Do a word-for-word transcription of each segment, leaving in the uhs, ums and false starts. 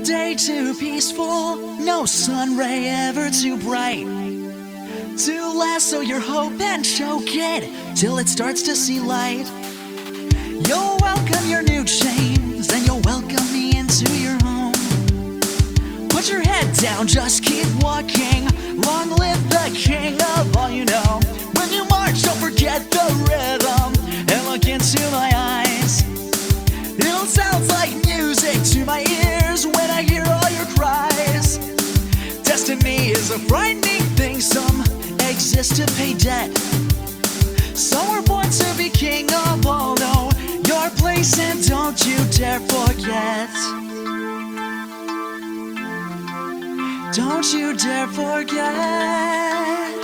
day too peaceful, no sun ray ever too bright to lasso your hope and choke it till it starts to see light. You'll welcome your new chains, and you'll welcome me into your home. Put your head down, just keep walking. Long live the king of all you know. When you march, don't forget the rhythm, and look into my eyes. It'll sound like music to my ears when I hear all your cries. Destiny is a frightening thing, some exist to pay debt. Some were born to be king of all, know your place and don't you dare forget. Don't you dare forget.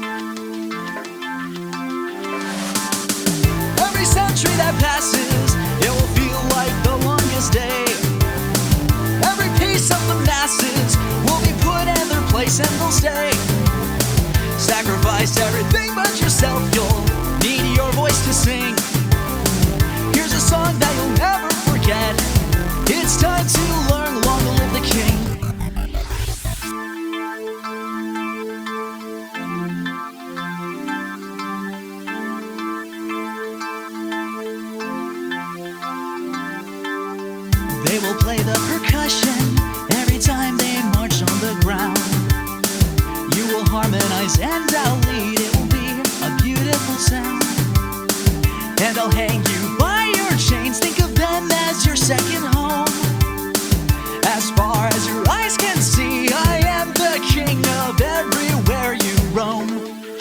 Every century that passes, it will feel like the longest day. Every piece of the masses will be put in their place and they'll stay. Sacrifice everything but yourself, you'll need your voice to sing. Here's a song that you'll never forget. It's time to learn, long to live the king. They will play the percussion every time they march on the ground. You will harmonize and I'll lead, it will be a beautiful sound. And I'll hang you by your chains, think of them as your second home. As far as your eyes can see, I am the king of everywhere you roam.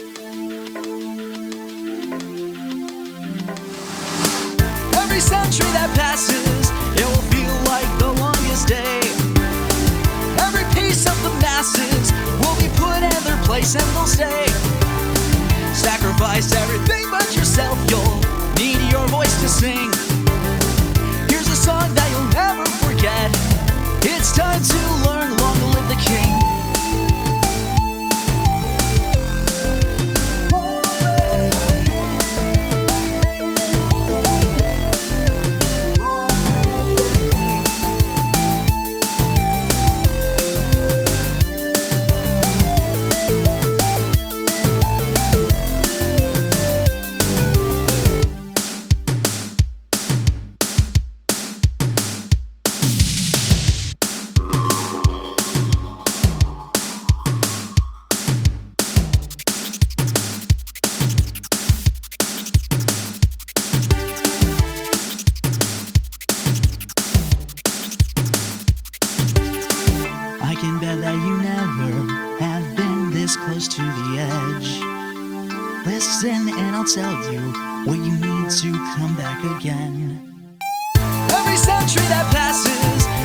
Every century that passes, it will feel like the longest day. Every piece of the masses will be put in their place and they'll stay. Sacrifice everything but yourself, you'll need your voice to sing. Here's a song that you'll never forget. It's time to learn, long to live the king. I can bet that you never have been this close to the edge. Listen and I'll tell you what you need to come back again. Every century that passes,